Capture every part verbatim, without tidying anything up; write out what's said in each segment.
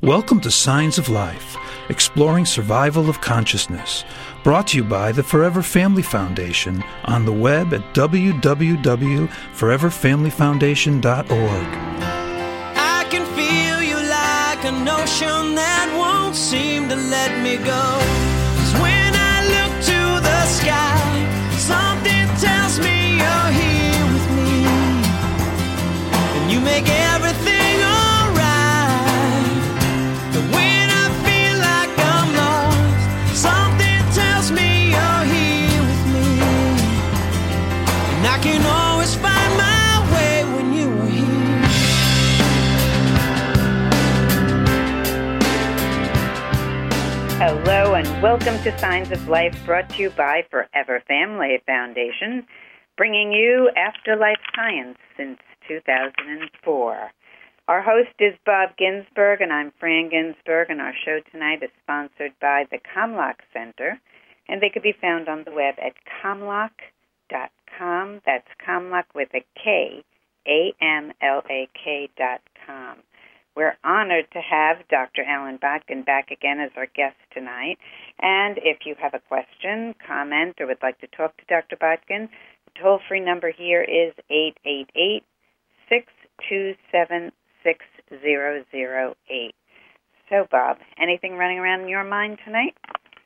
Welcome to Signs of Life, exploring survival of consciousness, brought to you by the Forever Family Foundation on the web at w w w dot forever family foundation dot org. I can feel you like an ocean that won't seem to let me go. 'Cause when I look to the sky, something tells me you're here with me, and you make everything I can always find my way when you are here. Hello and welcome to Signs of Life, brought to you by Forever Family Foundation, bringing you afterlife science since two thousand four. Our host is Bob Ginsberg, and I'm Fran Ginsberg, and our show tonight is sponsored by the Kamlach Center, and they could be found on the web at kamlach dot com. That's Kamlach with a K, A M L A K dot com. We're honored to have Doctor Alan Botkin back again as our guest tonight. And if you have a question, comment, or would like to talk to Doctor Botkin, the toll-free number here is eight eight eight, six two seven, six zero zero eight. So, Bob, anything running around in your mind tonight?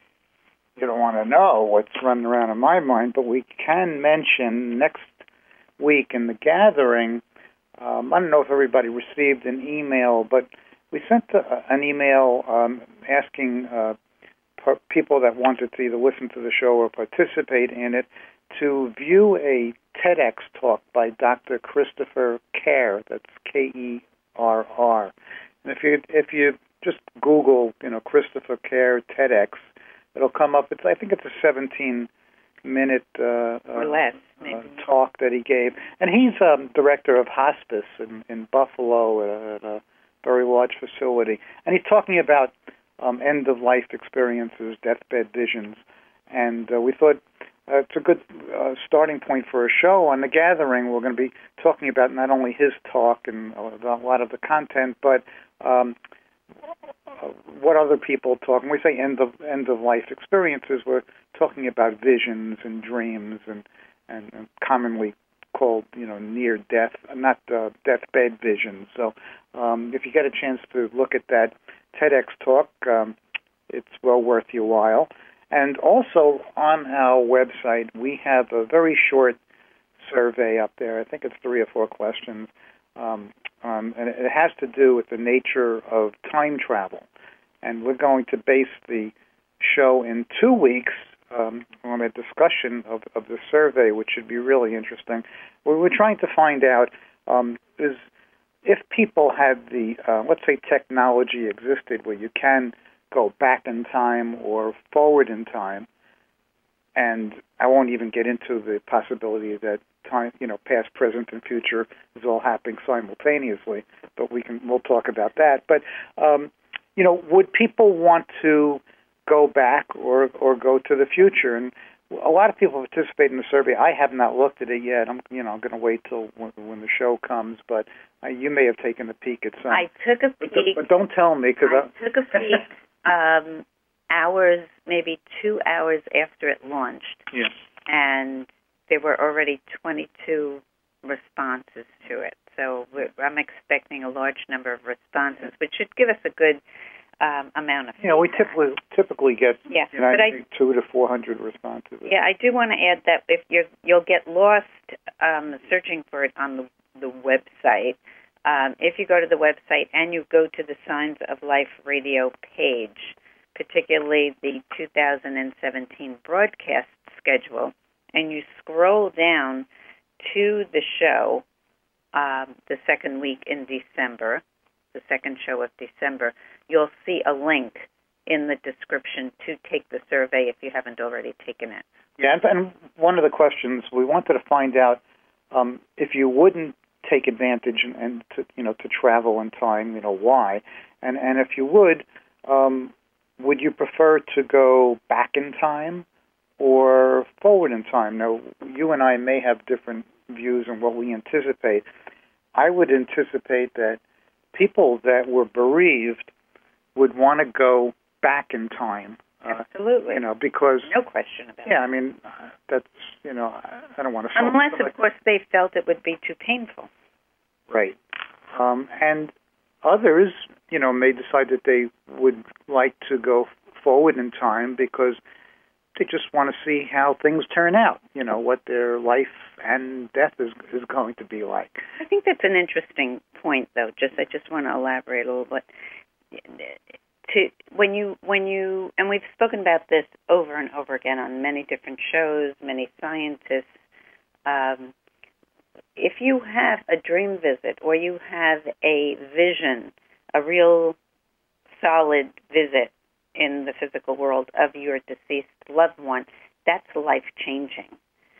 You don't want to know what's running around in my mind, but we can mention next week in the gathering, um, I don't know if everybody received an email, but we sent a, an email um, asking uh, per- people that wanted to either listen to the show or participate in it to view a TEDx talk by Doctor Christopher Kerr. That's K E R R. And if you if you just Google, you know, Christopher Kerr TEDx, it'll come up. It's I think it's a seventeen-minute uh, or less maybe. Uh, talk that he gave, and he's um, director of hospice in, in Buffalo at a, at a very large facility, and he's talking about um, end-of-life experiences, deathbed visions, and uh, we thought uh, it's a good uh, starting point for a show. On the gathering, we're going to be talking about not only his talk and a lot of the content, but um, Uh, what other people talk. When we say end of end of life experiences, we're talking about visions and dreams, and and, and commonly called, you know, near death, not uh, deathbed visions. So, um, if you get a chance to look at that TEDx talk, um, it's well worth your while. And also on our website, we have a very short survey up there. I think it's three or four questions. Um, um, and it has to do with the nature of time travel. And we're going to base the show in two weeks um, on a discussion of, of the survey, which should be really interesting. We're, we're trying to find out um, is if people had the, uh, let's say technology existed where you can go back in time or forward in time, and I won't even get into the possibility that time, you know, past, present, and future is all happening simultaneously. But we can, we'll talk about that. But um, you know, would people want to go back or or go to the future? And a lot of people participate in the survey. I have not looked at it yet. I'm, you know, I'm going to wait till when, when the show comes. But uh, you may have taken a peek at some. I took a peek. But, but don't tell me because I, I took a peek. um, hours, maybe two hours after it launched. Yeah. And there were already twenty-two responses to it. So we're, I'm expecting a large number of responses, which should give us a good um, amount of feedback. You know, we typically typically get yeah, you know, but I, two to four hundred responses. Yeah, I do want to add that if you're, you'll get lost um, searching for it on the, the website. Um, if you go to the website and you go to the Signs of Life radio page, particularly the two thousand seventeen broadcast schedule, and you scroll down to the show, um, the second week in December, the second show of December, you'll see a link in the description to take the survey if you haven't already taken it. Yeah, and, and one of the questions we wanted to find out um, if you wouldn't take advantage and, and to, you know, to travel in time, you know, why? And and if you would, um, would you prefer to go back in time or forward in time? Now, you and I may have different views on what we anticipate. I would anticipate that people that were bereaved would want to go back in time. Uh, Absolutely. You know, because... No question about it. Yeah, I mean, uh, that's, you know, I, I don't want to... Unless, of course, they felt it would be too painful. Right. Um, and others, you know, may decide that they would like to go forward in time because they just want to see how things turn out, you know, what their life and death is is going to be like. I think that's an interesting point, though. Just I just want to elaborate a little bit. To when you when you and we've spoken about this over and over again on many different shows, many scientists. Um, if you have a dream visit or you have a vision, a real solid visit in the physical world of your deceased loved one, that's life-changing.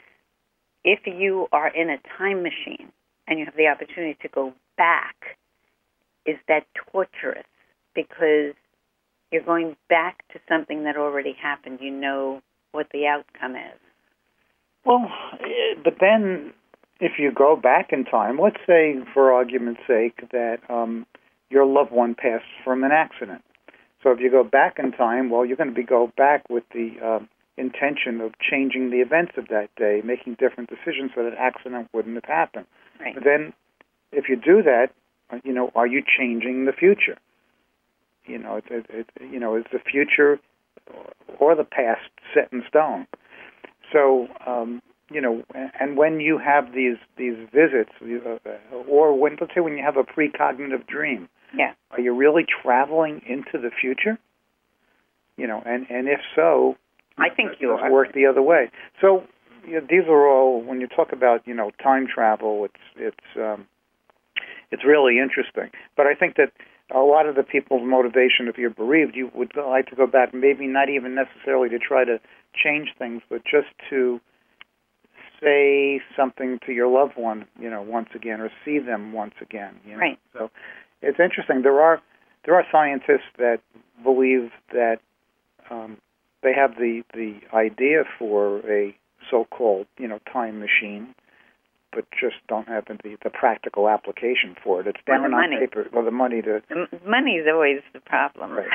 If you are in a time machine and you have the opportunity to go back, is that torturous? Because you're going back to something that already happened. You know what the outcome is. Well, but then if you go back in time, let's say, for argument's sake, that um, your loved one passed from an accident. So if you go back in time, well, you're going to be go back with the uh, intention of changing the events of that day, making different decisions so that accident wouldn't have happened. Right. But then if you do that, you know, are you changing the future? You know, it, it, it, you know, is the future or the past set in stone? So, um, you know, and when you have these these visits, uh, or when let's say when you have a precognitive dream, yeah, are you really traveling into the future? You know, and, and if so, I think you does are. Work the other way. So, you know, these are all when you talk about you know time travel, it's it's um, it's really interesting. But I think that a lot of the people's motivation, if you're bereaved, you would like to go back, maybe not even necessarily to try to change things, but just to say something to your loved one, you know, once again, or see them once again. You know? Right. So it's interesting. There are there are scientists that believe that um, they have the the idea for a so-called, you know, time machine, but just don't have the, the practical application for it. It's down on money. paper. Well, the money to... The money's always the problem. Right.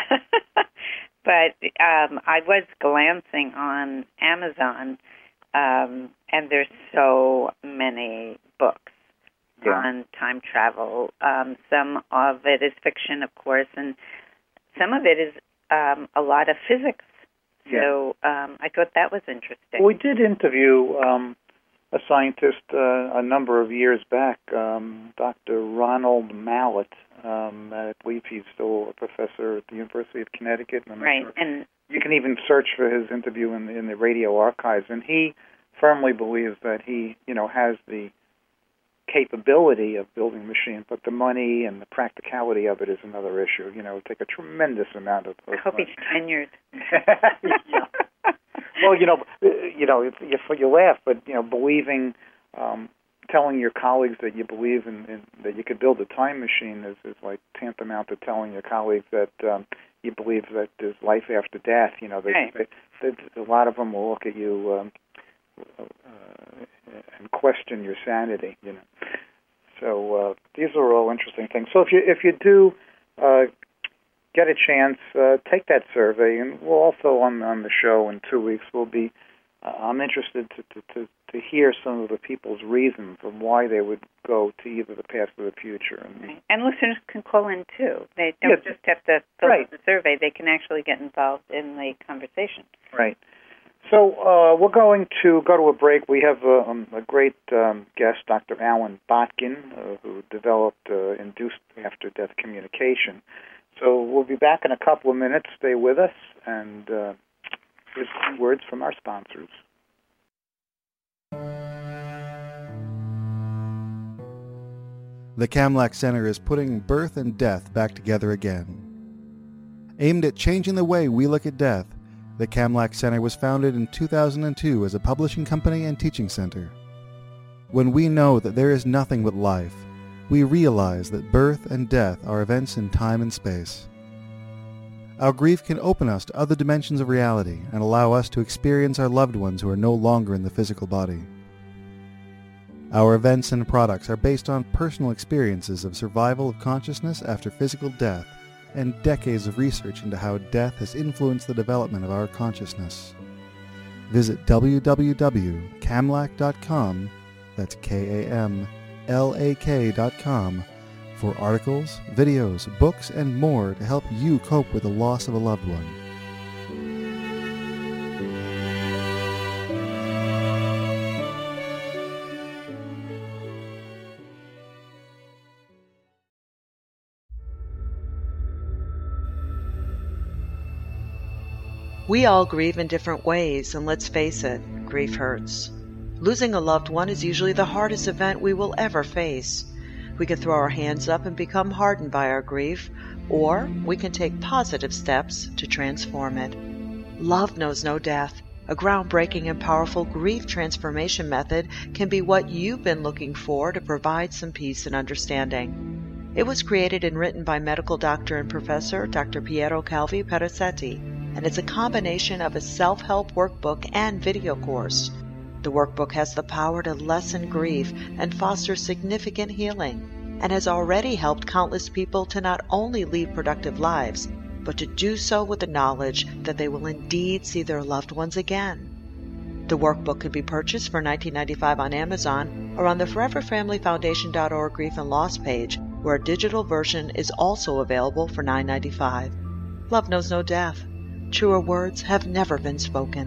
But um, I was glancing on Amazon, um, and there's so many books Yeah. on time travel. Um, some of it is fiction, of course, and some of it is um, a lot of physics. Yeah. So um, I thought that was interesting. We did interview um, a scientist uh, a number of years back, um, Doctor Ronald Mallett. Um, I believe he's still a professor at the University of Connecticut. And I'm not Right, sure. and You can even search for his interview in the, in the radio archives, and he firmly believes that he, you know, has the capability of building a machine, but the money and the practicality of it is another issue. You know, it would take a tremendous amount of. I hope he's tenured. Yeah. Well, you know, you know, if, if you laugh, but you know, believing, um, telling your colleagues that you believe in, in that you could build a time machine is, is like tantamount to telling your colleagues that um, you believe that there's life after death. You know, they, Right. they, they, a lot of them will look at you um, uh, and question your sanity. You know, so uh, these are all interesting things. So if you if you do. Uh, Get a chance, uh, take that survey, and we'll also on on the show in two weeks. We'll be. Uh, I'm interested to, to, to, to hear some of the people's reasons of why they would go to either the past or the future. And, Right. And listeners can call in too. They don't Yes. just have to fill Right. out the survey. They can actually get involved in the conversation. Right. So uh, we're going to go to a break. We have a, um, a great um, guest, Doctor Alan Botkin, uh, who developed uh, induced after-death communication. So we'll be back in a couple of minutes. Stay with us, and uh, here's some words from our sponsors. The Kamlach Center is putting birth and death back together again. Aimed at changing the way we look at death, the Kamlach Center was founded in two thousand two as a publishing company and teaching center. When we know that there is nothing but life, we realize that birth and death are events in time and space. Our grief can open us to other dimensions of reality and allow us to experience our loved ones who are no longer in the physical body. Our events and products are based on personal experiences of survival of consciousness after physical death and decades of research into how death has influenced the development of our consciousness. Visit w w w dot kamlak dot com, that's K A M L A K dot com, for articles, videos, books, and more to help you cope with the loss of a loved one. We all grieve in different ways, and let's face it, grief hurts. Losing a loved one is usually the hardest event we will ever face. We can throw our hands up and become hardened by our grief, or we can take positive steps to transform it. Love knows no death. A groundbreaking and powerful grief transformation method can be what you've been looking for to provide some peace and understanding. It was created and written by medical doctor and professor Doctor Piero Calvi Perazzetti, and it's a combination of a self-help workbook and video course. The workbook has the power to lessen grief and foster significant healing, and has already helped countless people to not only lead productive lives, but to do so with the knowledge that they will indeed see their loved ones again. The workbook can be purchased for nineteen ninety-five dollars on Amazon or on the forever family foundation dot org Grief and Loss page, where a digital version is also available for nine ninety-five. Love knows no death. Truer words have never been spoken.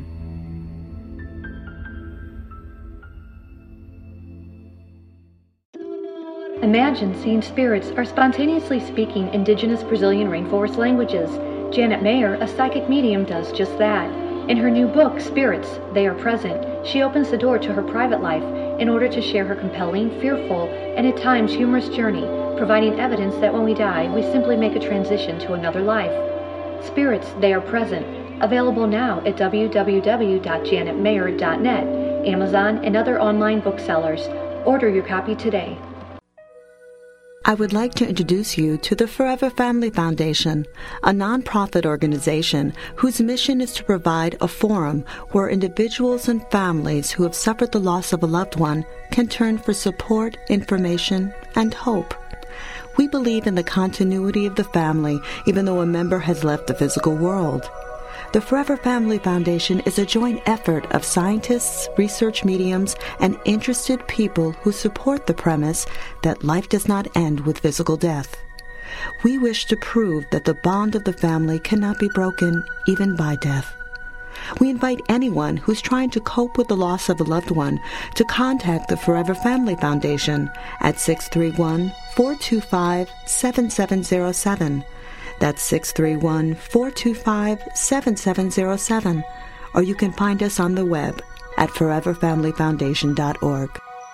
Imagine seeing spirits or spontaneously speaking indigenous Brazilian rainforest languages. Janet Mayer, a psychic medium, does just that. In her new book, Spirits, They Are Present, she opens the door to her private life in order to share her compelling, fearful, and at times humorous journey, providing evidence that when we die, we simply make a transition to another life. Spirits, They Are Present, available now at w w w dot janet mayer dot net, Amazon, and other online booksellers. Order your copy today. I would like to introduce you to the Forever Family Foundation, a nonprofit organization whose mission is to provide a forum where individuals and families who have suffered the loss of a loved one can turn for support, information, and hope. We believe in the continuity of the family, even though a member has left the physical world. The Forever Family Foundation is a joint effort of scientists, research mediums, and interested people who support the premise that life does not end with physical death. We wish to prove that the bond of the family cannot be broken even by death. We invite anyone who's trying to cope with the loss of a loved one to contact the Forever Family Foundation at six three one, four two five, seven seven zero seven. That's six three one, four two five, seven seven zero seven. Or you can find us on the web at forever family foundation dot org.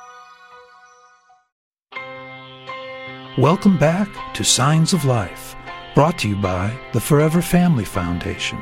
Welcome back to Signs of Life, brought to you by the Forever Family Foundation.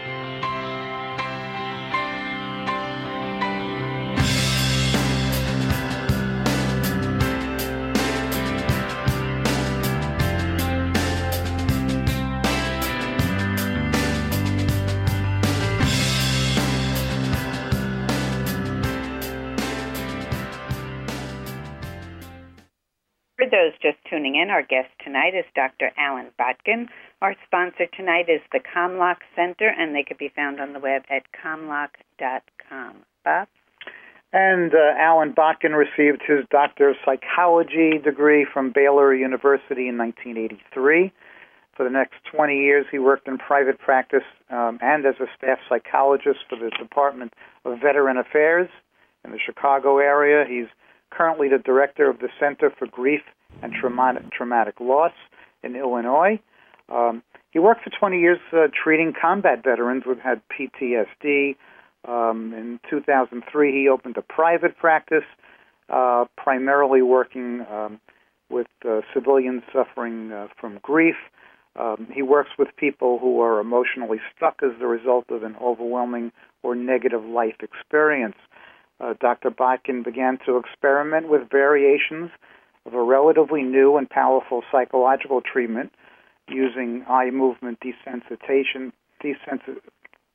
For those just tuning in, our guest tonight is Doctor Alan Botkin. Our sponsor tonight is the Kamlak Center, and they can be found on the web at kamlak dot com. Bob? And uh, Alan Botkin received his Doctor of Psychology degree from Baylor University in nineteen eighty-three. For the next twenty years, he worked in private practice um, and as a staff psychologist for the Department of Veteran Affairs in the Chicago area. He's currently the director of the Center for Grief and Traumatic, Traumatic Loss in Illinois. Um, he worked for twenty years uh, treating combat veterans who had P T S D. Um, in two thousand three, he opened a private practice, uh, primarily working um, with uh, civilians suffering uh, from grief. Um, he works with people who are emotionally stuck as the result of an overwhelming or negative life experience. Uh, Doctor Botkin began to experiment with variations of a relatively new and powerful psychological treatment using eye movement desensitization, desensit-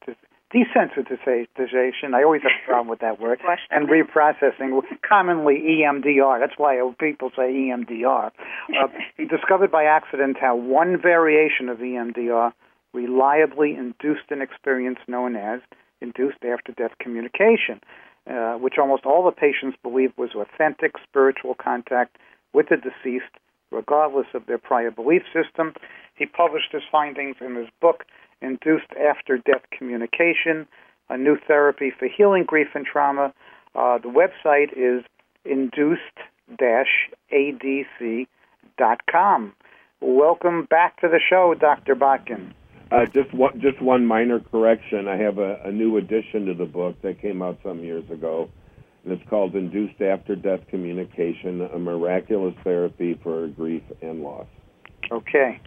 desensitization. I always have a problem with that word. And reprocessing, commonly E M D R. That's why people say E M D R. Uh, he discovered by accident how one variation of E M D R reliably induced an experience known as induced after-death communication, uh, which almost all the patients believed was authentic spiritual contact with the deceased, regardless of their prior belief system. He published his findings in his book, Induced After-Death Communication, a new therapy for healing grief and trauma. Uh, the website is induced dash A D C dot com. Welcome back to the show, Doctor Botkin. Uh, just one, just one minor correction. I have a, a new addition to the book that came out some years ago, and it's called Induced After-Death Communication, a Miraculous Therapy for Grief and Loss. Okay.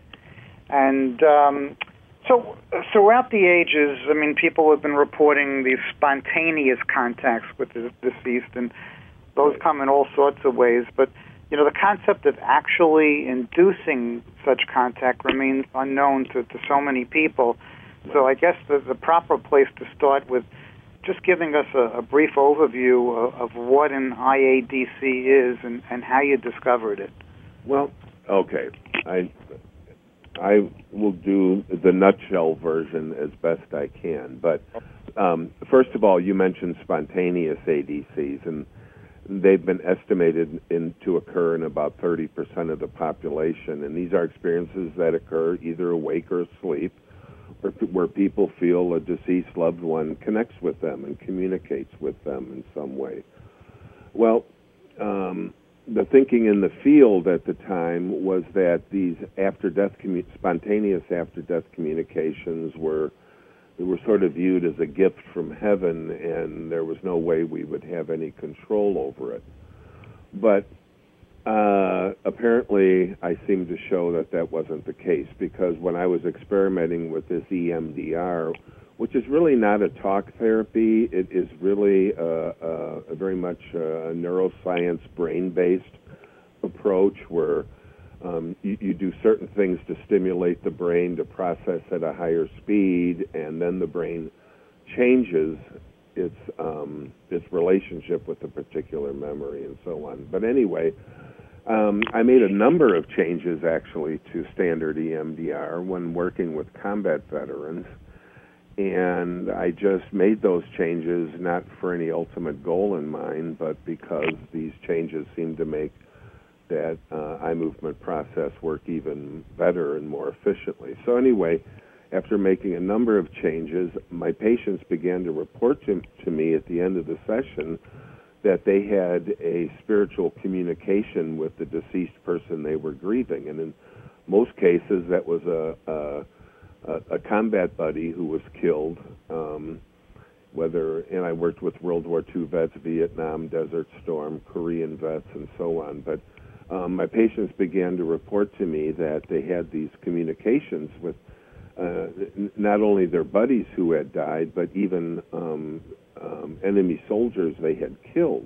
And um, so throughout the ages, I mean, people have been reporting these spontaneous contacts with the deceased, and those come in all sorts of ways. But, you know, the concept of actually inducing such contact remains unknown to, to so many people. So I guess the, the proper place to start with just giving us a, a brief overview of, of what an I A D C is and, and how you discovered it. Well, okay. I I will do the nutshell version as best I can. But um, first of all, you mentioned spontaneous A D Cs, and they've been estimated in, to occur in about thirty percent of the population. And these are experiences that occur either awake or asleep, or where people feel a deceased loved one connects with them and communicates with them in some way. Well, um, the thinking in the field at the time was that these after-death commu- spontaneous after-death communications were they were sort of viewed as a gift from heaven, and there was no way we would have any control over it. But uh, apparently, I seem to show that that wasn't the case, because when I was experimenting with this E M D R, which is really not a talk therapy, it is really a, a, a very much a neuroscience, brain-based approach where um, you, you do certain things to stimulate the brain to process at a higher speed, and then the brain changes its um, its relationship with the particular memory and so on. But anyway, um, I made a number of changes actually to standard E M D R when working with combat veterans. And I just made those changes not for any ultimate goal in mind, but because these changes seemed to make that uh, eye movement process work even better and more efficiently. So anyway, after making a number of changes, my patients began to report to, to me at the end of the session that they had a spiritual communication with the deceased person they were grieving. And in most cases, that was a... a A, a combat buddy who was killed, um, whether, and I worked with World War Two vets, Vietnam, Desert Storm, Korean vets, and so on. But um, my patients began to report to me that they had these communications with uh, n- not only their buddies who had died, but even um, um, enemy soldiers they had killed.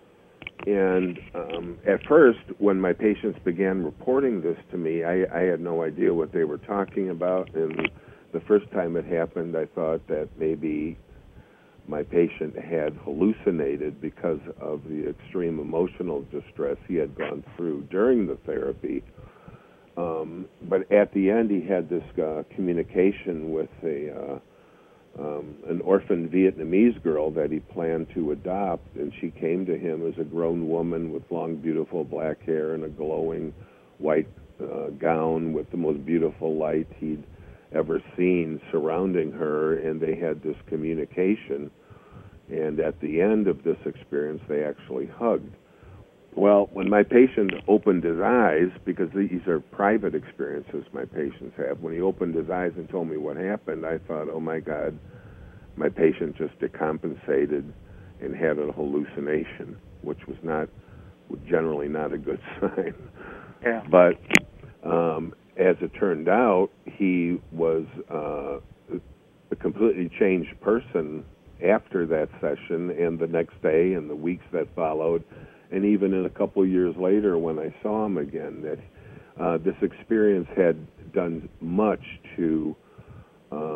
And um, at first, when my patients began reporting this to me, I, I had no idea what they were talking about. And the first time it happened, I thought that maybe my patient had hallucinated because of the extreme emotional distress he had gone through during the therapy. Um, but at the end, he had this uh, communication with a... Uh, Um, an orphaned Vietnamese girl that he planned to adopt, and she came to him as a grown woman with long, beautiful black hair and a glowing white uh, gown with the most beautiful light he'd ever seen surrounding her, and they had this communication. And at the end of this experience, they actually hugged. Well, when my patient opened his eyes, because these are private experiences my patients have, when he opened his eyes and told me what happened, I thought, oh my God, my patient just decompensated and had a hallucination, which was not, generally not a good sign. Yeah. But um, as it turned out, he was uh, a completely changed person after that session, and the next day and the weeks that followed, and even in a couple of years later when I saw him again, that uh, this experience had done much to uh,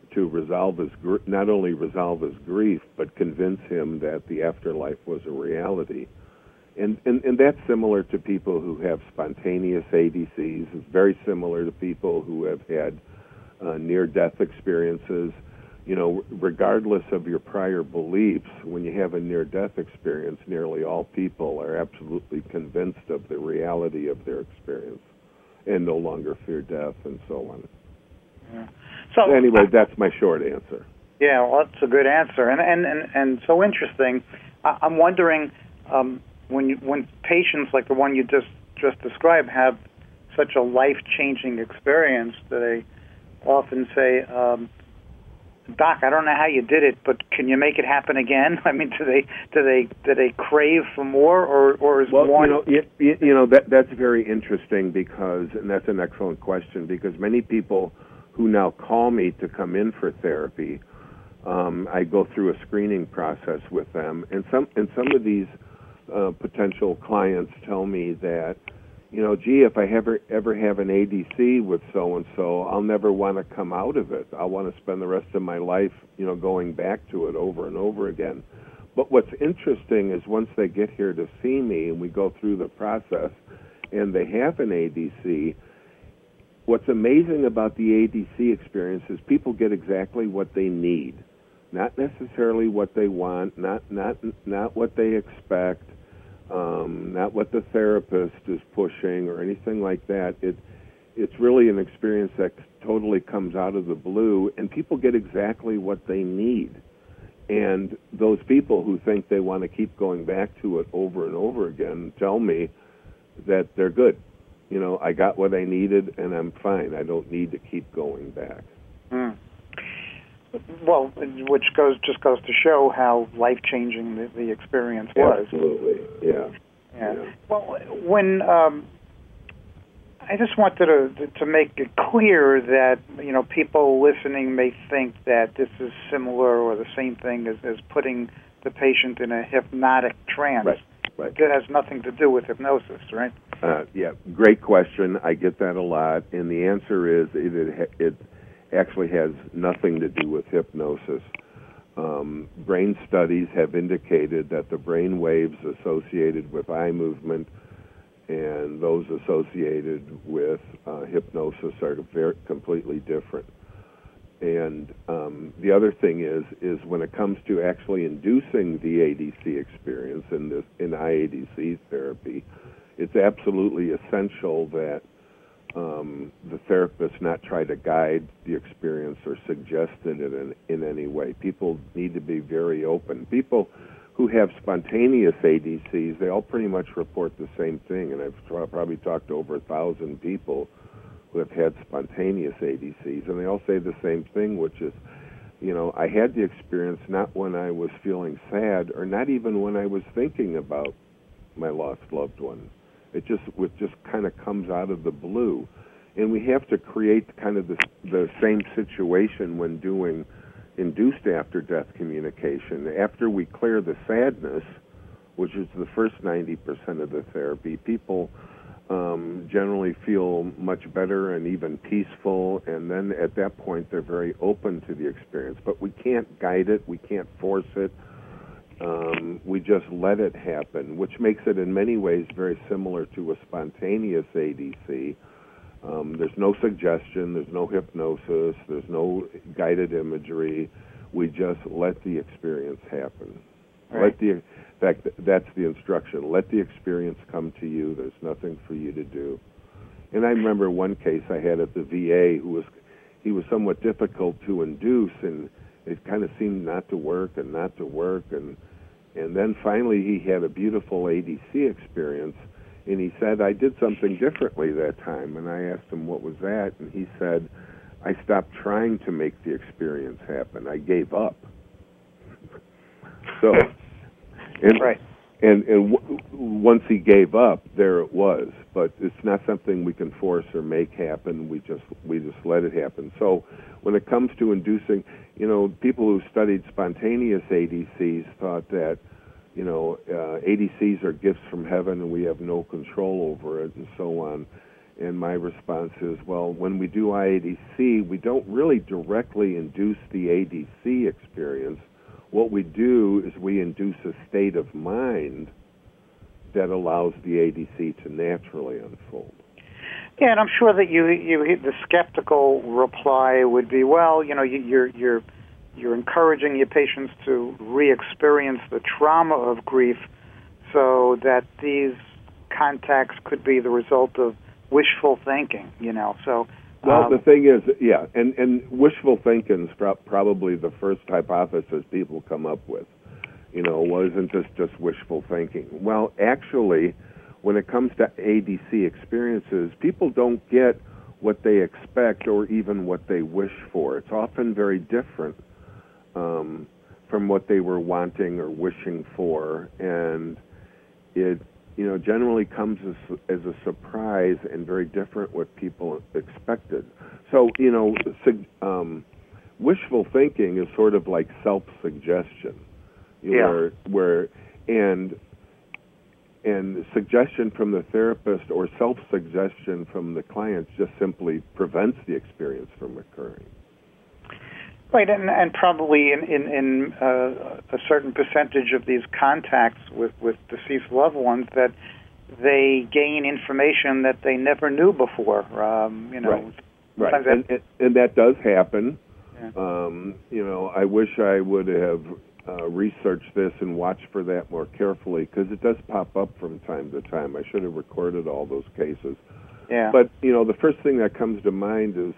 to resolve his gr- not only resolve his grief, but convince him that the afterlife was a reality. And, and and that's similar to people who have spontaneous A D Cs. It's very similar to people who have had uh, near-death experiences. You know, regardless of your prior beliefs, when you have a near-death experience, nearly all people are absolutely convinced of the reality of their experience and no longer fear death and so on. Yeah. So anyway, that's my short answer. Yeah, well, that's a good answer, and and and, and so interesting. I, I'm wondering um, when you, when patients like the one you just just described have such a life-changing experience, that they often say, um, "Doc, I don't know how you did it, but can you make it happen again?" I mean, do they do they do they crave for more, or or is well, one? you know, it, it, you know that that's very interesting because, and that's an excellent question, because many people who now call me to come in for therapy, um, I go through a screening process with them, and some and some of these uh, potential clients tell me that, you know, gee, if I ever ever have an A D C with so and so, I'll never want to come out of it. I want to spend the rest of my life, you know, going back to it over and over again. But what's interesting is once they get here to see me and we go through the process, and they have an A D C. What's amazing about the A D C experience is people get exactly what they need, not necessarily what they want, not not not what they expect, um, not what the therapist is pushing or anything like that. It it's really an experience that totally comes out of the blue, and people get exactly what they need. And those people who think they want to keep going back to it over and over again tell me that they're good. You know, I got what I needed, and I'm fine. I don't need to keep going back. Mm. Well, which goes just goes to show how life-changing the, the experience was. Absolutely, yeah. Yeah. yeah. Well, when um, I just wanted to to make it clear that, you know, people listening may think that this is similar or the same thing as, as putting the patient in a hypnotic trance. Right. Right. It has nothing to do with hypnosis, right? Uh, yeah, great question. I get that a lot, and the answer is it it, it actually has nothing to do with hypnosis. Um, brain studies have indicated that the brain waves associated with eye movement and those associated with uh, hypnosis are very completely different. And um, the other thing is, is when it comes to actually inducing the A D C experience in this in I A D C therapy, it's absolutely essential that um, the therapist not try to guide the experience or suggest it in, in any way. People need to be very open. People who have spontaneous A D Cs, they all pretty much report the same thing, and I've probably talked to over a thousand people who have had spontaneous A D Cs, and they all say the same thing, which is, you know, I had the experience not when I was feeling sad or not even when I was thinking about my lost loved one. It just it just kind of comes out of the blue. And we have to create kind of the, the same situation when doing induced after-death communication. After we clear the sadness, which is the first ninety percent of the therapy, people Um, generally feel much better and even peaceful, and then at that point they're very open to the experience. But we can't guide it, we can't force it, um, we just let it happen, which makes it in many ways very similar to a spontaneous A D C. Um, there's no suggestion, there's no hypnosis, there's no guided imagery, we just let the experience happen. Right. Let the In fact, that's the instruction. Let the experience come to you. There's nothing for you to do. And I remember one case I had at the V A who was, he was somewhat difficult to induce, and it kind of seemed not to work and not to work. And and then finally he had a beautiful A D C experience, and he said, I did something differently that time. And I asked him, what was that? And he said, I stopped trying to make the experience happen. I gave up. So... And, right. And, and w- once he gave up, there it was. But it's not something we can force or make happen. We just we just let it happen. So when it comes to inducing, you know, people who studied spontaneous A D Cs thought that, you know, uh, A D Cs are gifts from heaven and we have no control over it and so on. And my response is, well, when we do I A D C, we don't really directly induce the A D C experience. What we do is we induce a state of mind that allows the A D C to naturally unfold. Yeah, and I'm sure that you, you the skeptical reply would be, well, you know, you, you're you're you're encouraging your patients to re-experience the trauma of grief, so that these contacts could be the result of wishful thinking, you know. So, well, um, the thing is, yeah, and, and wishful thinking is pro- probably the first hypothesis people come up with. You know, wasn't this just wishful thinking? Well, actually, when it comes to A D C experiences, people don't get what they expect or even what they wish for. It's often very different um, from what they were wanting or wishing for, and it, you know, generally comes as, as a surprise and very different what people expected. So, you know, um, wishful thinking is sort of like self-suggestion. Yeah. Where, where, and and suggestion from the therapist or self-suggestion from the client just simply prevents the experience from occurring. Right, and, and probably in, in, in uh, a certain percentage of these contacts with, with deceased loved ones that they gain information that they never knew before. Um, you know, right, right. And, and, and that does happen. Yeah. Um, you know, I wish I would have uh, researched this and watched for that more carefully, because it does pop up from time to time. I should have recorded all those cases. Yeah. But, you know, the first thing that comes to mind is,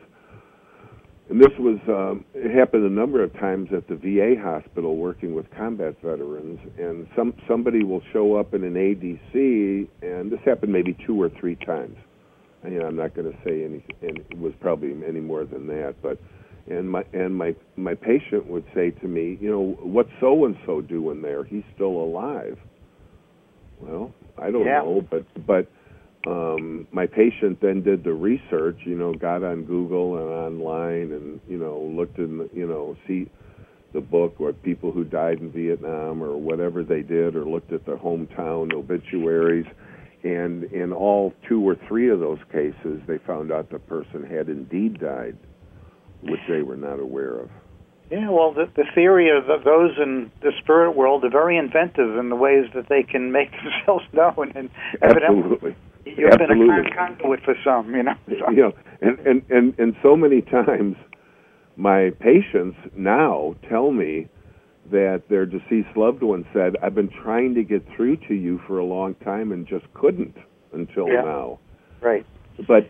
and this was, um, it happened a number of times at the V A hospital working with combat veterans, and some somebody will show up in an A D C, and this happened maybe two or three times. And, you know, I'm not going to say any, and it was probably any more than that, but, and my and my, my patient would say to me, you know, what's so-and-so doing there? He's still alive. Well, I don't yeah. know, but, but, Um, my patient then did the research, you know, got on Google and online and, you know, looked in, the, you know, see the book or people who died in Vietnam or whatever they did, or looked at their hometown obituaries. And in all two or three of those cases, they found out the person had indeed died, which they were not aware of. Yeah, well, the, the theory of the, those in the spirit world are very inventive in the ways that they can make themselves known. And Absolutely. You've Absolutely. been a conduit for some, you know. So. You know, and, and, and, and so many times my patients now tell me that their deceased loved one said, I've been trying to get through to you for a long time and just couldn't until yeah. now. Right. But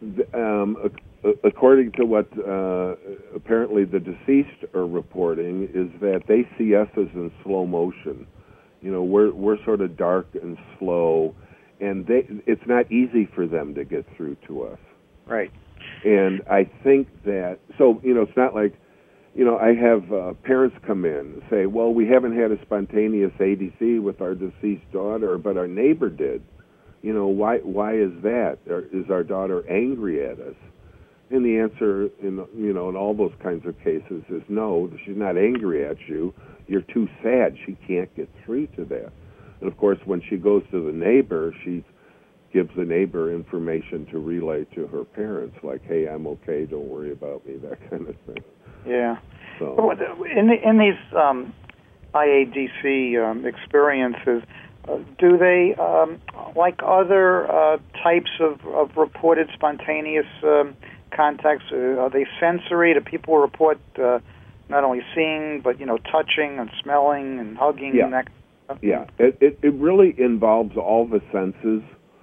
um, according to what uh, apparently the deceased are reporting, is that they see us as in slow motion. You know, we're we're sort of dark and slow, and they, it's not easy for them to get through to us. Right. And I think that, so, you know, it's not like, you know, I have uh, parents come in and say, well, we haven't had a spontaneous A D C with our deceased daughter, but our neighbor did. You know, why why is that? Or is our daughter angry at us? And the answer, in you know, in all those kinds of cases is no, she's not angry at you. You're too sad. She can't get through to that. And, of course, when she goes to the neighbor, she gives the neighbor information to relay to her parents, like, hey, I'm okay, don't worry about me, that kind of thing. Yeah. So, in, the, in these um, I A D C um, experiences, uh, do they, um, like other uh, types of, of reported spontaneous um, contacts, uh, are they sensory? Do people report uh, not only seeing, but, you know, touching and smelling and hugging yeah. and that kind of stuff? Yeah, it, it, it really involves all the senses.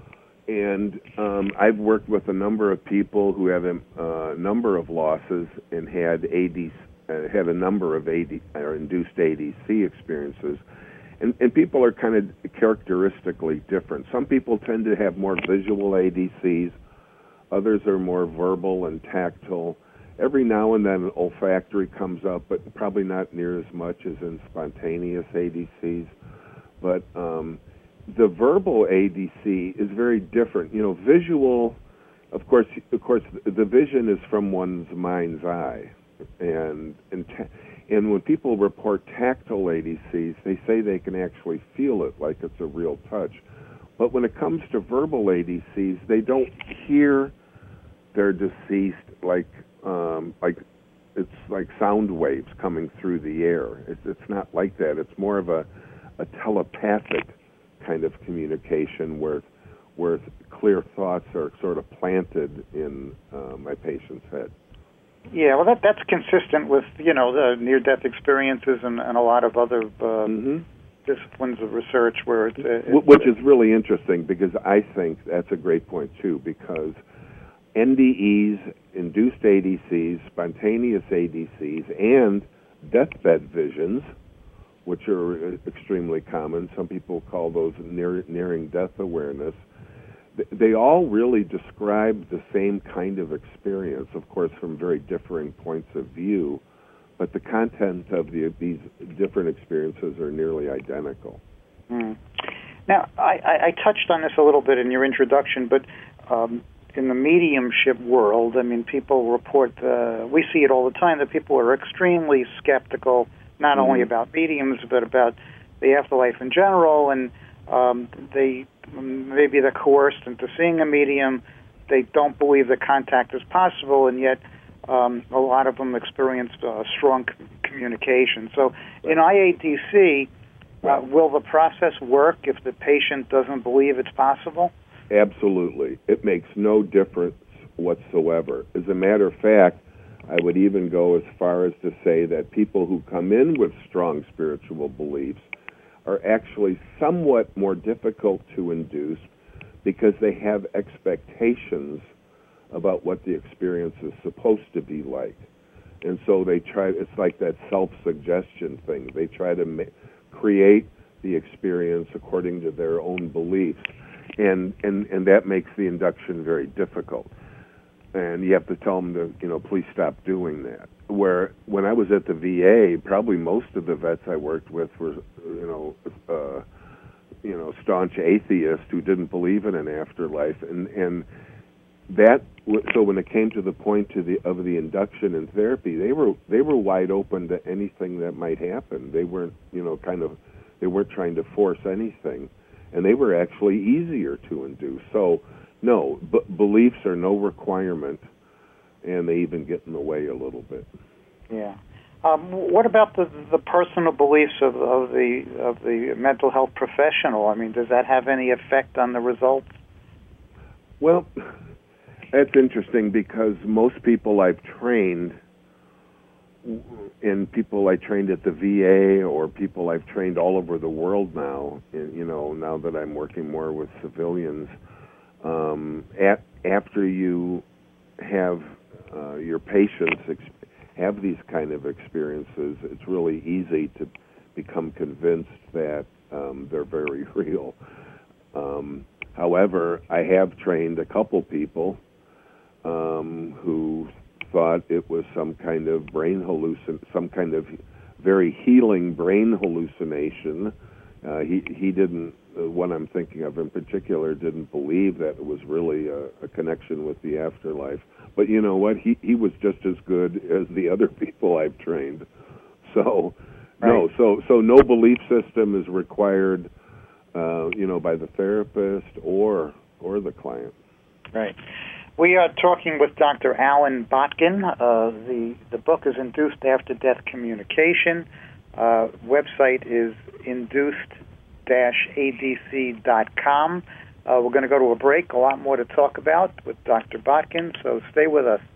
And um, I've worked with a number of people who have a uh, number of losses and had A D, uh, had a number of A D or induced A D C experiences, and, and people are kind of characteristically different. Some people tend to have more visual A D Cs, others are more verbal and tactile. Every now and then, olfactory comes up, but probably not near as much as in spontaneous A D Cs. But um, the verbal A D C is very different. You know, visual, of course, of course, the vision is from one's mind's eye, and and ta- and when people report tactile A D Cs, they say they can actually feel it like it's a real touch. But when it comes to verbal A D Cs, they don't hear their deceased like um, like it's like sound waves coming through the air. It's, it's not like that. It's more of a, a telepathic kind of communication where where clear thoughts are sort of planted in uh, my patient's head. Yeah, well, that that's consistent with, you know, the near-death experiences and, and a lot of other uh, mm-hmm. disciplines of research where it's... Uh, it's Which is really interesting, because I think that's a great point, too, because N D Es, induced A D Cs, spontaneous A D Cs, and deathbed visions, which are extremely common. Some people call those near, nearing death awareness. They all really describe the same kind of experience, of course, from very differing points of view, but the content of the, these different experiences are nearly identical. Mm. Now, I, I, I touched on this a little bit in your introduction, but um, in the mediumship world, I mean, people report, uh, we see it all the time, that people are extremely skeptical, not mm-hmm. only about mediums, but about the afterlife in general, and um, they... maybe they're coerced into seeing a medium. They don't believe that contact is possible, and yet um, a lot of them experience uh, strong c- communication. So in I A D C, uh, will the process work if the patient doesn't believe it's possible? Absolutely. It makes no difference whatsoever. As a matter of fact, I would even go as far as to say that people who come in with strong spiritual beliefs are actually somewhat more difficult to induce because they have expectations about what the experience is supposed to be like. And so they try, it's like that self-suggestion thing. They try to ma- create the experience according to their own beliefs. And, and, and that makes the induction very difficult. And you have to tell them to, you know, please stop doing that. Where when I was at the V A, probably most of the vets I worked with were, you know, uh, you know, staunch atheists who didn't believe in an afterlife, and and that. So when it came to the point to the of the induction and therapy, they were they were wide open to anything that might happen. They weren't, you know, kind of, they weren't trying to force anything, and they were actually easier to induce. So no, b- beliefs are no requirement. And they even get in the way a little bit. Yeah. Um, what about the the personal beliefs of, of the of the mental health professional? I mean, does that have any effect on the results? Well, that's interesting because most people I've trained, and people I trained at the V A or people I've trained all over the world now, you know, now that I'm working more with civilians, um, at, after you have Uh, your patients ex- have these kind of experiences, it's really easy to become convinced that um, they're very real. Um, however, I have trained a couple people um, who thought it was some kind of brain hallucin, some kind of very healing brain hallucination. Uh, he he didn't. Uh, one I'm thinking of in particular didn't believe that it was really a, a connection with the afterlife. But you know what? He he was just as good as the other people I've trained. So, right. no, so so no belief system is required, uh, you know, by the therapist or or the client. Right. We are talking with Doctor Alan Botkin. Uh, the the book is Induced After Death Communication. Uh, website is induced dash A D C dot com. Uh, we're going to go to a break. A lot more to talk about with Doctor Botkin, so stay with us.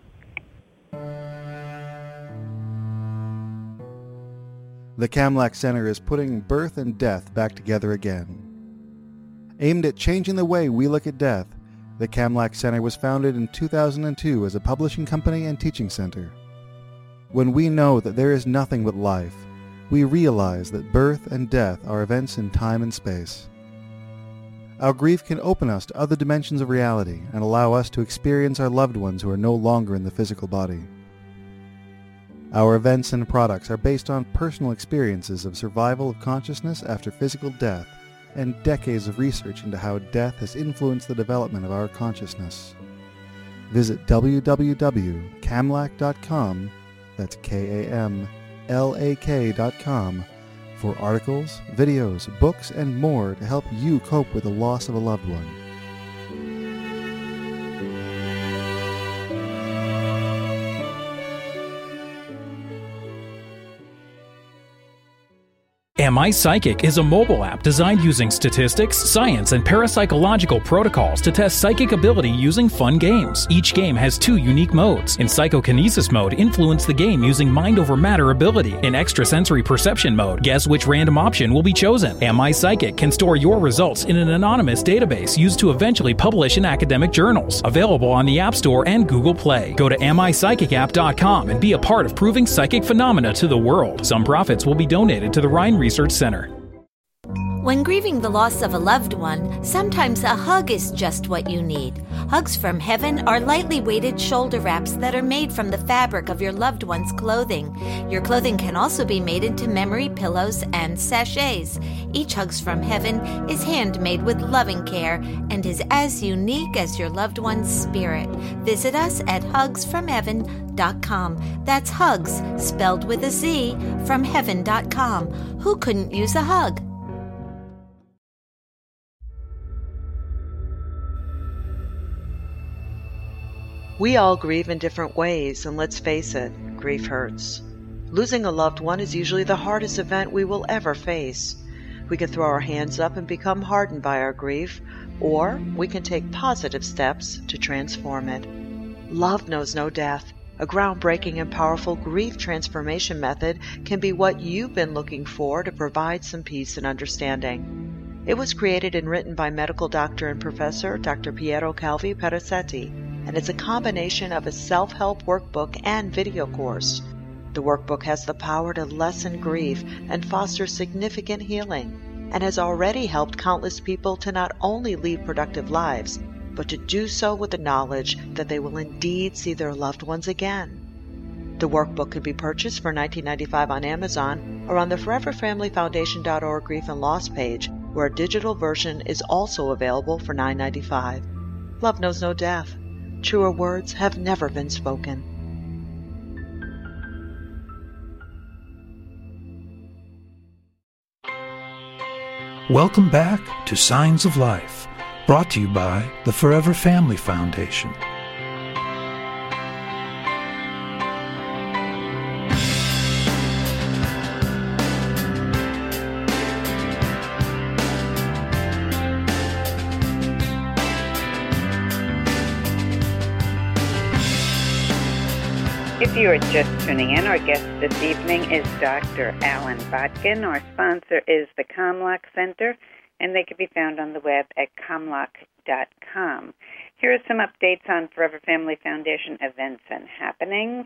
The Kamlach Center is putting birth and death back together again. Aimed at changing the way we look at death, the Kamlach Center was founded in two thousand two as a publishing company and teaching center. When we know that there is nothing but life, we realize that birth and death are events in time and space. Our grief can open us to other dimensions of reality and allow us to experience our loved ones who are no longer in the physical body. Our events and products are based on personal experiences of survival of consciousness after physical death and decades of research into how death has influenced the development of our consciousness. Visit w w w dot kamlach dot com, that's K A M L A K dot com, for articles, videos, books, and more to help you cope with the loss of a loved one. Am I Psychic is a mobile app designed using statistics, science, and parapsychological protocols to test psychic ability using fun games. Each game has two unique modes. In psychokinesis mode, influence the game using mind over matter ability. In extrasensory perception mode, guess which random option will be chosen. Am I Psychic can store your results in an anonymous database used to eventually publish in academic journals. Available on the App Store and Google Play. Go to am I psychic app dot com and be a part of proving psychic phenomena to the world. Some profits will be donated to the Rhine Research Center. When grieving the loss of a loved one, sometimes a hug is just what you need. Hugs from Heaven are lightly weighted shoulder wraps that are made from the fabric of your loved one's clothing. Your clothing can also be made into memory pillows and sachets. Each Hugs from Heaven is handmade with loving care and is as unique as your loved one's spirit. Visit us at hugs from heaven dot com. That's Hugs, spelled with a Z, from heaven dot com. Who couldn't use a hug? We all grieve in different ways, and let's face it, grief hurts. Losing a loved one is usually the hardest event we will ever face. We can throw our hands up and become hardened by our grief, or we can take positive steps to transform it. Love knows no death. A groundbreaking and powerful grief transformation method can be what you've been looking for to provide some peace and understanding. It was created and written by medical doctor and professor Doctor Piero Calvi Perazzetti, and it's a combination of a self-help workbook and video course. The workbook has the power to lessen grief and foster significant healing, and has already helped countless people to not only lead productive lives, but to do so with the knowledge that they will indeed see their loved ones again. The workbook can be purchased for nineteen ninety-five dollars on Amazon or on the forever family foundation dot org Grief and Loss page, where a digital version is also available for nine ninety-five. Love knows no death. Truer words have never been spoken. Welcome back to Signs of Life, brought to you by the Forever Family Foundation. If you are just tuning in, our guest this evening is Doctor Alan Botkin. Our sponsor is the Comlock Center, and they can be found on the web at comlock dot com. Here are some updates on Forever Family Foundation events and happenings.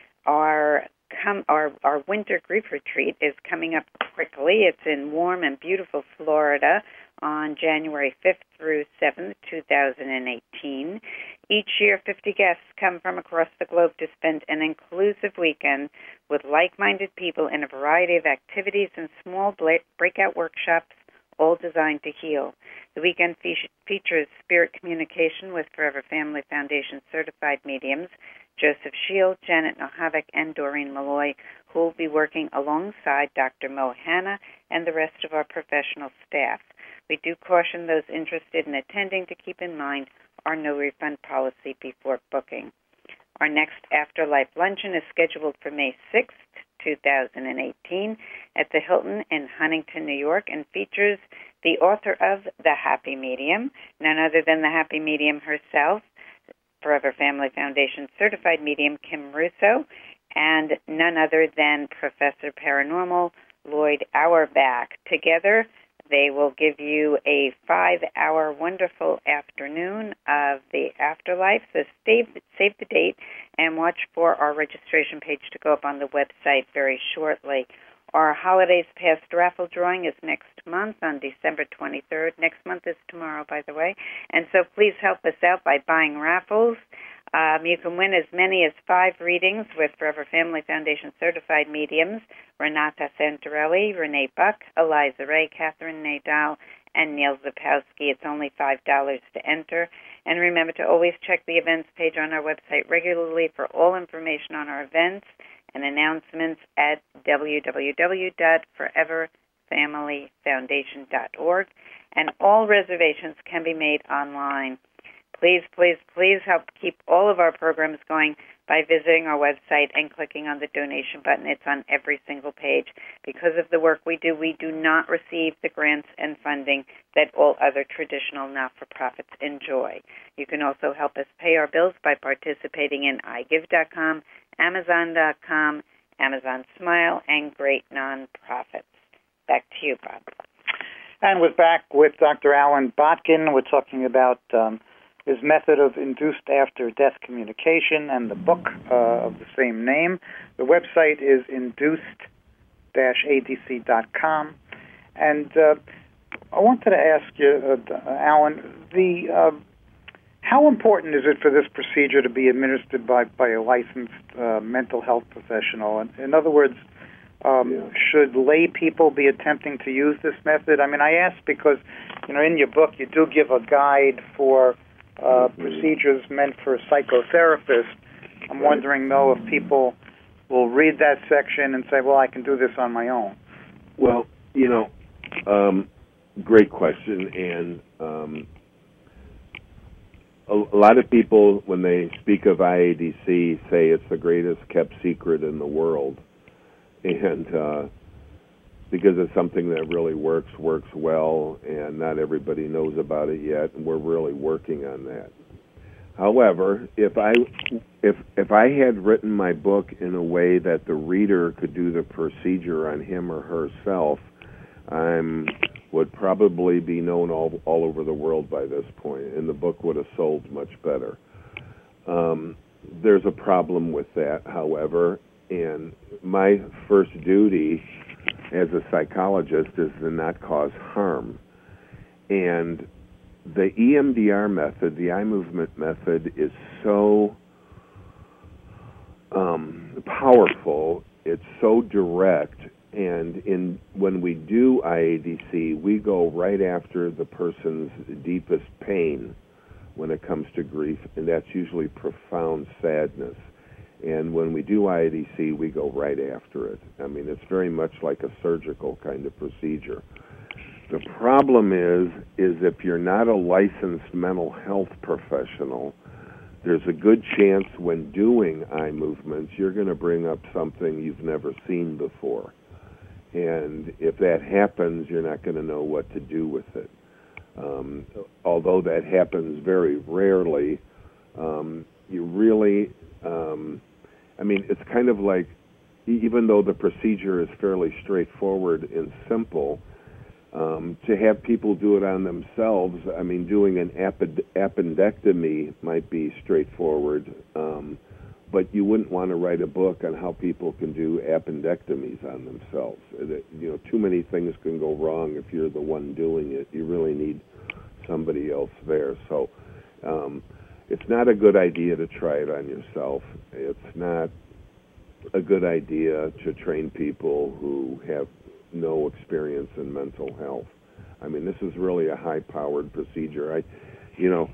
Our com- our, our winter grief retreat is coming up quickly. It's in warm and beautiful Florida on January fifth through seventh, two thousand eighteen. Each year, fifty guests come from across the globe to spend an inclusive weekend with like-minded people in a variety of activities and small breakout workshops, all designed to heal. The weekend fe- features spirit communication with Forever Family Foundation certified mediums, Joseph Shield, Janet Nohavik, and Doreen Malloy, who will be working alongside Doctor Mo Hanna and the rest of our professional staff. We do caution those interested in attending to keep in mind our no-refund policy before booking. Our next Afterlife Luncheon is scheduled for May sixth, two thousand eighteen at the Hilton in Huntington, New York, and features the author of The Happy Medium, none other than the Happy Medium herself, Forever Family Foundation certified medium Kim Russo, and none other than Professor Paranormal Lloyd Auerbach. Together, they will give you a five-hour wonderful afternoon of the afterlife. So save, save the date and watch for our registration page to go up on the website very shortly. Our Holidays Past raffle drawing is next month on December twenty-third. Next month is tomorrow, by the way. And so please help us out by buying raffles. Um, you can win as many as five readings with Forever Family Foundation certified mediums, Renata Santarelli, Renee Buck, Eliza Ray, Catherine Nadal, and Neil Zapowski. It's only five dollars to enter. And remember to always check the events page on our website regularly for all information on our events, and announcements at w w w dot forever family foundation dot org, and all reservations can be made online. Please, please, please help keep all of our programs going by visiting our website and clicking on the donation button. It's on every single page. Because of the work we do, we do not receive the grants and funding that all other traditional not-for-profits enjoy. You can also help us pay our bills by participating in i give dot com, amazon dot com, Amazon Smile, and great nonprofits. Back to you, Bob. And we're back with Doctor Alan Botkin. We're talking about um, his method of induced after-death communication and the book uh, of the same name. The website is induced dash a d c dot com. And uh, I wanted to ask you, uh, Alan, the uh, how important is it for this procedure to be administered by, by a licensed uh, mental health professional? In, in other words, um, yeah. should lay people be attempting to use this method? I mean, I ask because, you know, in your book you do give a guide for Uh, procedures meant for psychotherapists. I'm right. wondering, though, if people will read that section and say, well, I can do this on my own. Well, you know, um, great question. And um, a, a lot of people, when they speak of I A D C, say it's the greatest kept secret in the world. And uh, because it's something that really works, works well, and not everybody knows about it yet, and we're really working on that. However, if I if if I had written my book in a way that the reader could do the procedure on him or herself, I would probably be known all all over the world by this point, and the book would have sold much better. Um, there's a problem with that, however, and my first duty as a psychologist is to not cause harm. And the E M D R method, the eye movement method, is so um, powerful, it's so direct, and in when we do I A D C, we go right after the person's deepest pain when it comes to grief, and that's usually profound sadness. And when we do I A D C, we go right after it. I mean, it's very much like a surgical kind of procedure. The problem is, is if you're not a licensed mental health professional, there's a good chance when doing eye movements, you're going to bring up something you've never seen before. And if that happens, you're not going to know what to do with it. Um, although that happens very rarely, um, you really... Um, I mean, it's kind of like, even though the procedure is fairly straightforward and simple, um, to have people do it on themselves, I mean, doing an append- appendectomy might be straightforward, um, but you wouldn't want to write a book on how people can do appendectomies on themselves. It, you know, too many things can go wrong if you're the one doing it. You really need somebody else there. So, um, it's not a good idea to try it on yourself. It's not a good idea to train people who have no experience in mental health. I mean, this is really a high-powered procedure. I, you know,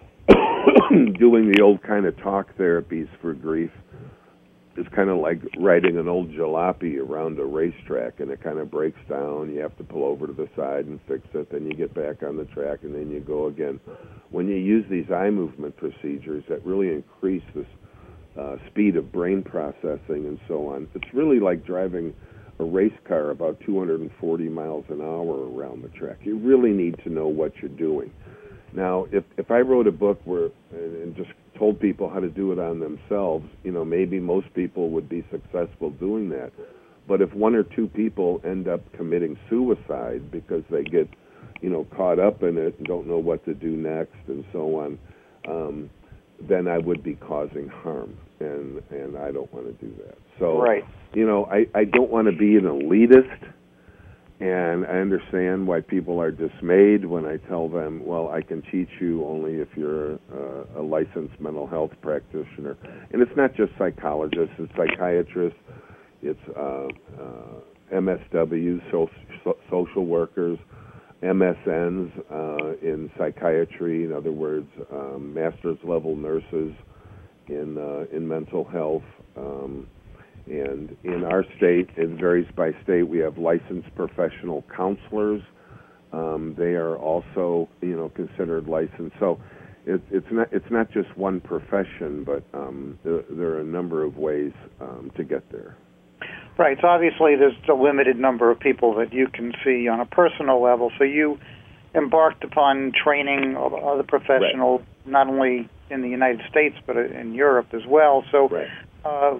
doing the old kind of talk therapies for grief is kind of like riding an old jalopy around a racetrack, and it kind of breaks down. You have to pull over to the side and fix it, then you get back on the track, and then you go again. When you use these eye movement procedures that really increase the uh, speed of brain processing and so on, it's really like driving a race car about two hundred forty miles an hour around the track. You really need to know what you're doing. Now, if if I wrote a book where and, and just told people how to do it on themselves, you know, maybe most people would be successful doing that. But if one or two people end up committing suicide because they get, you know, caught up in it and don't know what to do next and so on, um, then I would be causing harm, and and I don't want to do that. So, right. you know, I, I don't want to be an elitist. And I understand why people are dismayed when I tell them, well, I can teach you only if you're uh, a licensed mental health practitioner. And it's not just psychologists, it's psychiatrists, it's uh, uh, M S Ws, so, so, social workers, M S Ns uh, in psychiatry, in other words, um, master's level nurses in uh, in mental health. Um, And in our state, it varies by state, we have licensed professional counselors. Um, they are also, you know, considered licensed. So it, it's not it's not just one profession, but um, there, there are a number of ways um, to get there. Right. So obviously there's a limited number of people that you can see on a personal level. So you embarked upon training other professionals, right, not only in the United States but in Europe as well. So right. uh,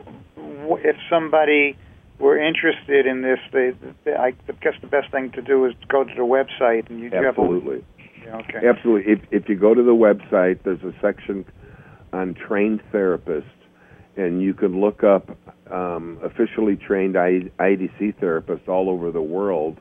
if somebody were interested in this, they, they, I guess the best thing to do is go to the website. And you Absolutely. Have a, yeah, okay. Absolutely. If, if you go to the website, there's a section on trained therapists, and you can look up um, officially trained I E D C therapists all over the world,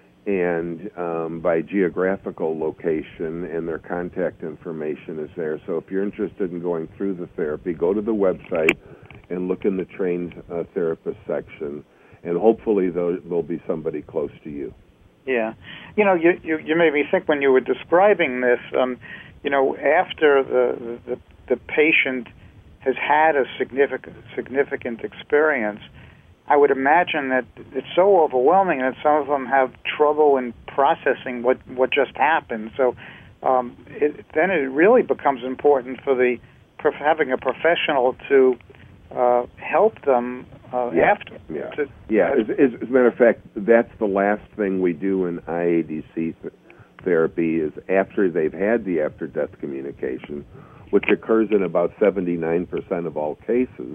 and um, by geographical location, and their contact information is there. So if you're interested in going through the therapy, go to the website and look in the trained uh, therapist section, and hopefully there'll, there'll be somebody close to you. Yeah. You know, you, you, you made me think when you were describing this, um, you know, after the, the, the patient has had a significant significant experience, I would imagine that it's so overwhelming that some of them have trouble in processing what, what just happened. So um, it, then it really becomes important for the having a professional to uh, help them uh, yeah. after. Yeah, to, yeah. As, as, as a matter of fact, that's the last thing we do in I A D C th- therapy is after they've had the after-death communication, which occurs in about seventy-nine percent of all cases.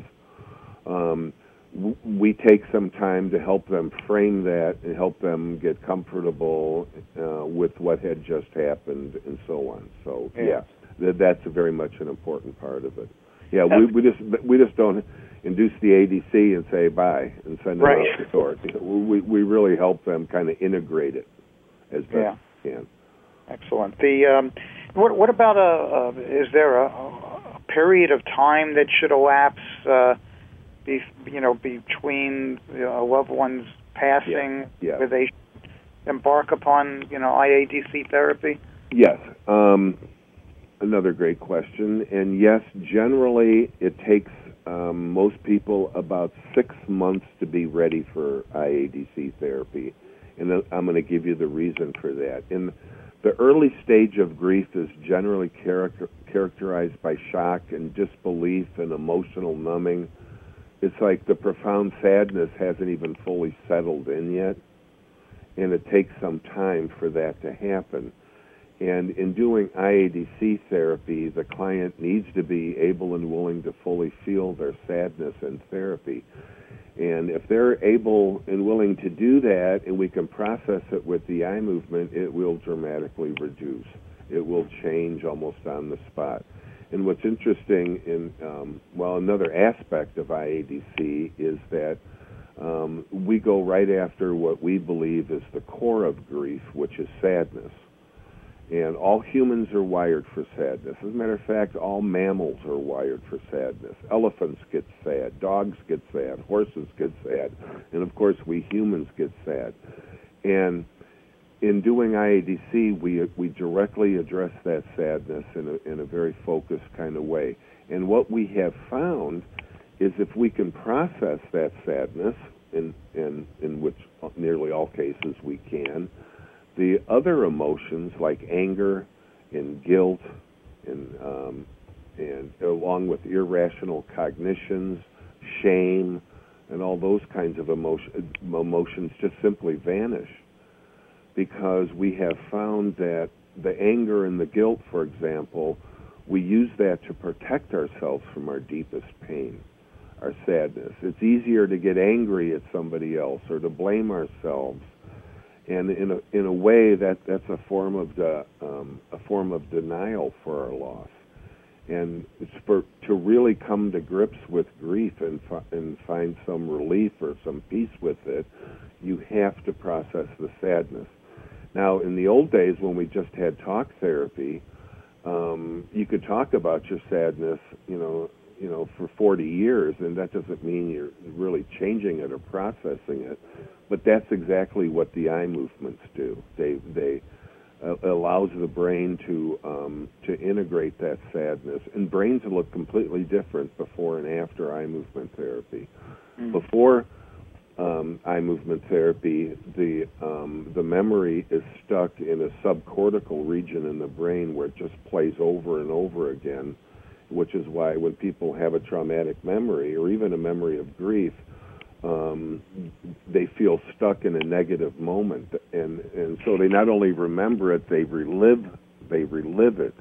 Um, w- we take some time to help them frame that and help them get comfortable uh, with what had just happened and so on. So, yeah, yeah th- that's very much an important part of it. Yeah, we, we just we just don't induce the A D C and say bye and send them right. out the door. We we really help them kind of integrate it as best yeah. we can. Excellent. The um, what what about a, a is there a, a period of time that should elapse uh, be, you know between you know, a loved one's passing yeah. Yeah. where they embark upon you know I A D C therapy? Yes. Um, Another great question. And yes, generally it takes um, most people about six months to be ready for I A D C therapy. And I'm going to give you the reason for that. In the early stage of grief is generally character, characterized by shock and disbelief and emotional numbing. It's like the profound sadness hasn't even fully settled in yet, and it takes some time for that to happen. And in doing I A D C therapy, the client needs to be able and willing to fully feel their sadness in therapy. And if they're able and willing to do that, and we can process it with the eye movement, it will dramatically reduce. It will change almost on the spot. And what's interesting in, um, well, another aspect of I A D C is that um, we go right after what we believe is the core of grief, which is sadness. And all humans are wired for sadness. As a matter of fact, all mammals are wired for sadness. Elephants get sad, dogs get sad, horses get sad, and of course we humans get sad. And in doing I A D C, we we directly address that sadness in a, in a very focused kind of way. And what we have found is if we can process that sadness, in in, in which nearly all cases we can, the other emotions like anger and guilt and um, and along with irrational cognitions, shame, and all those kinds of emotion, emotions just simply vanish, because we have found that the anger and the guilt, for example, we use that to protect ourselves from our deepest pain, our sadness. It's easier to get angry at somebody else or to blame ourselves. And in a in a way, that that's a form of the, um, a form of denial for our loss. And it's for to really come to grips with grief and fi- and find some relief or some peace with it, you have to process the sadness. Now, in the old days when we just had talk therapy, um, you could talk about your sadness, you know, you know, for forty years, and that doesn't mean you're really changing it or processing it. But that's exactly what the eye movements do. They they uh, allows the brain to um, to integrate that sadness. And brains look completely different before and after eye movement therapy. Mm. Before um, eye movement therapy, the um, the memory is stuck in a subcortical region in the brain where it just plays over and over again, which is why when people have a traumatic memory or even a memory of grief, um, they feel stuck in a negative moment, and, and so they not only remember it, they relive they relive it.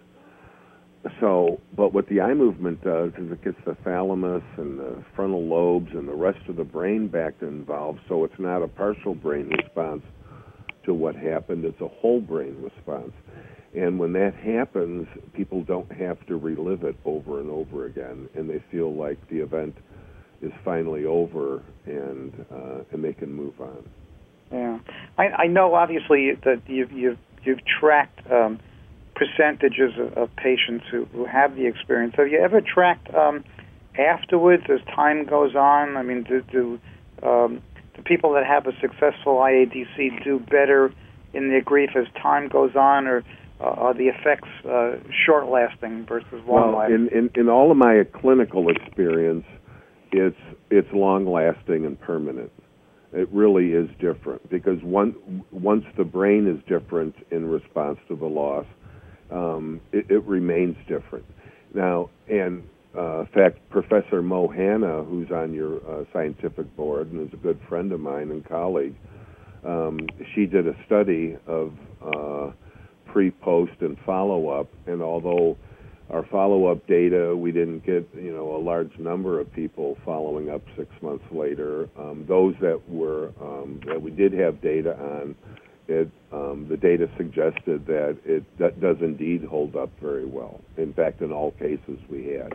So, but what the eye movement does is it gets the thalamus and the frontal lobes and the rest of the brain back involved, so it's not a partial brain response to what happened, it's a whole brain response. And when that happens, people don't have to relive it over and over again, and they feel like the event is finally over, and uh, and they can move on. Yeah, I, I know obviously that you've you've, you've tracked um, percentages of, of patients who, who have the experience. Have you ever tracked um, afterwards as time goes on? I mean, do do, um, do people that have a successful I A D C do better in their grief as time goes on, or uh, are the effects uh, short-lasting versus long-lasting? Well, in, in, in all of my clinical experience, it's it's long-lasting and permanent. It really is different because one, once the brain is different in response to the loss, um, it, it remains different. Now, and uh, in fact, Professor Mo Hanna, who's on your uh, scientific board and is a good friend of mine and colleague, um, she did a study of uh, pre, post, and follow-up, and although our follow-up data, we didn't get, you know, a large number of people following up six months later. Um, those that were um, that we did have data on, it um, the data suggested that it that does indeed hold up very well. In fact, in all cases we had.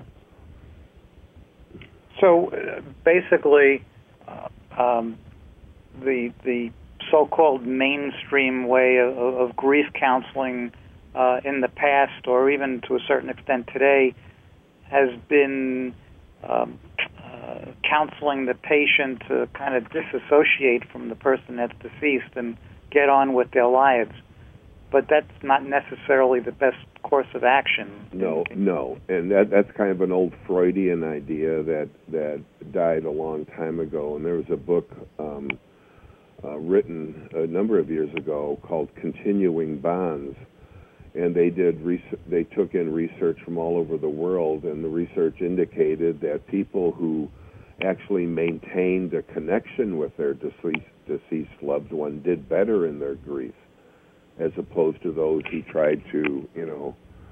So uh, basically, uh, um, the the so-called mainstream way of, of grief counseling Uh, in the past, or even to a certain extent today, has been um, uh, counseling the patient to kind of disassociate from the person that's deceased and get on with their lives. But that's not necessarily the best course of action. No, no, and that that's kind of an old Freudian idea that that died a long time ago. And there was a book um, uh, written a number of years ago called Continuing Bonds. And they did. They took in research from all over the world, and the research indicated that people who actually maintained a connection with their deceased, deceased loved one did better in their grief, as opposed to those who tried to, you know,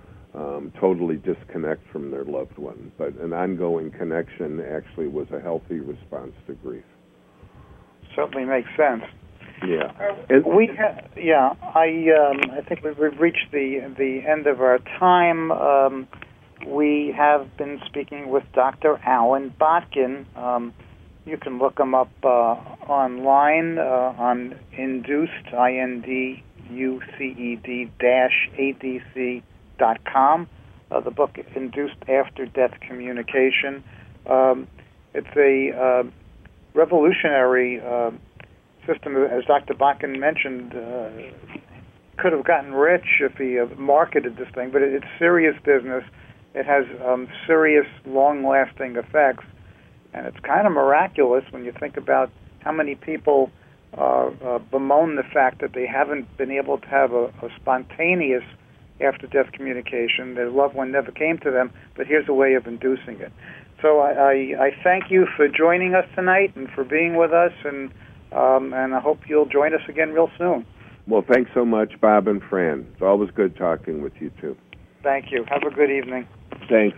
um, totally disconnect from their loved one. But an ongoing connection actually was a healthy response to grief. Certainly makes sense. Yeah, and we ha- yeah. I um, I think we've reached the the end of our time. Um, we have been speaking with Doctor Alan Botkin. Um, you can look him up uh, online uh, on Induced I N D U C E D dash A D C dot com. Uh, the book Induced After Death Communication. Um, it's a uh, revolutionary Uh, system, as Doctor Botkin mentioned, uh, could have gotten rich if he uh, marketed this thing, but it, it's serious business. It has um, serious, long-lasting effects, and it's kind of miraculous when you think about how many people uh, uh, bemoan the fact that they haven't been able to have a, a spontaneous after-death communication. Their loved one never came to them, but here's a way of inducing it. So I, I, I thank you for joining us tonight and for being with us, and Um, and I hope you'll join us again real soon. Well, thanks so much, Bob and Fran. It's always good talking with you, too. Thank you. Have a good evening. Thanks.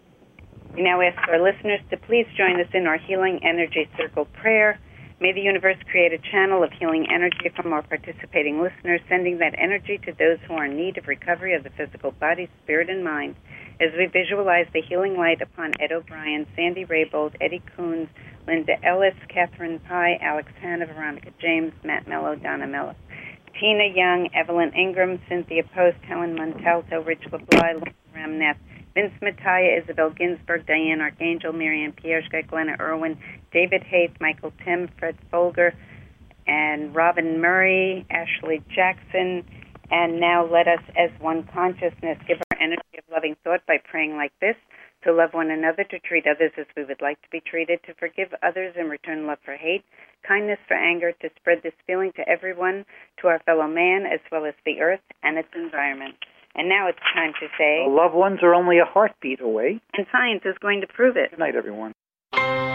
We now ask our listeners to please join us in our Healing Energy Circle prayer. May the universe create a channel of healing energy from our participating listeners, sending that energy to those who are in need of recovery of the physical body, spirit, and mind. As we visualize the healing light upon Ed O'Brien, Sandy Raybold, Eddie Coons, Linda Ellis, Catherine Pye, Alex Hanna, Veronica James, Matt Mello, Donna Mello, Tina Young, Evelyn Ingram, Cynthia Post, Helen Montalto, Rich LeBly, Lauren Ramnath, Vince Mattia, Isabel Ginsberg, Diane Archangel, Miriam Pierschka, Glenna Irwin, David Haith, Michael Tim, Fred Folger, and Robin Murray, Ashley Jackson, And now let us, as one consciousness, give our energy of loving thought by praying like this: to love one another, to treat others as we would like to be treated, to forgive others and return love for hate, kindness for anger, to spread this feeling to everyone, to our fellow man, as well as the earth and its environment. And now it's time to say, loved ones are only a heartbeat away. And science is going to prove it. Good night, everyone.